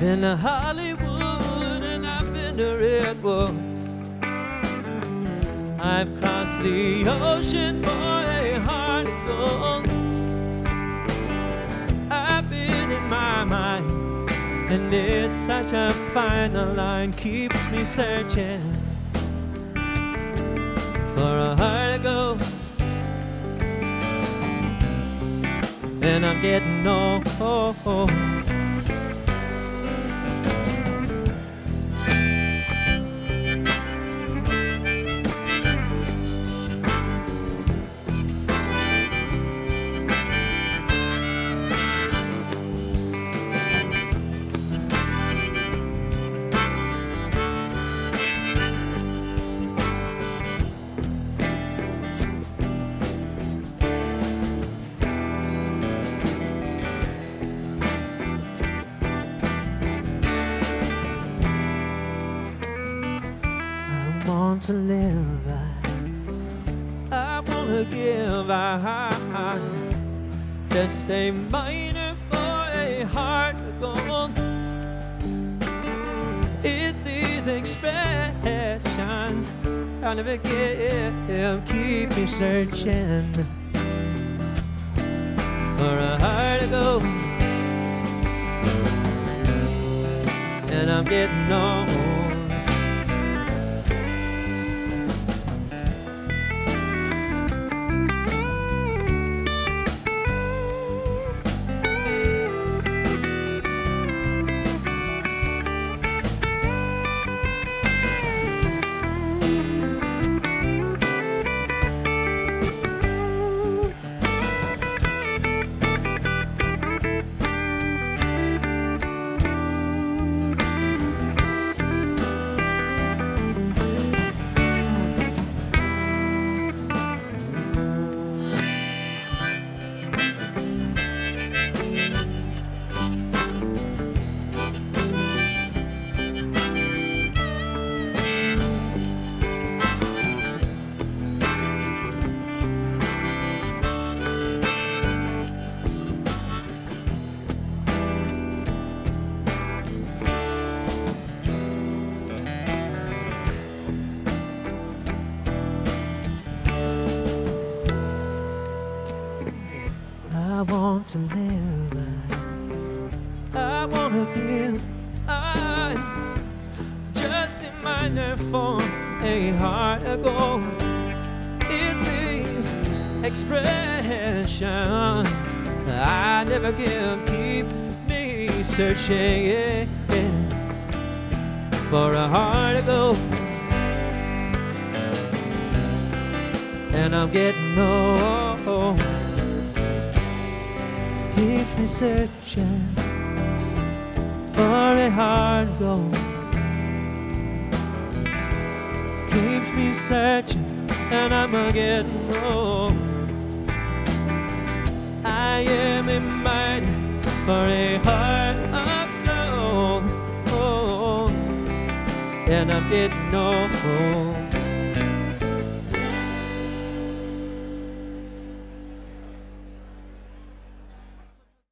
Been to Hollywood and I've been to Redwood. I've crossed the ocean for a heart of gold. I've been in my mind, and it's such a fine line, keeps me searching for a heart of gold. And I'm getting old. I want to live, I want to give, I just a miner for a heart of gold. It's these expressions I'll never give, keep me searching for a heart of gold. And I'm getting old. I want to live, I want to give, I'm just a miner for a heart of gold. It's these expressions I never give, keep me searching for a heart of gold. And I'm getting old, keeps me searching for a heart of gold. Keeps me searching, and I'm getting old. I am a miner for a heart of gold, and I'm getting old.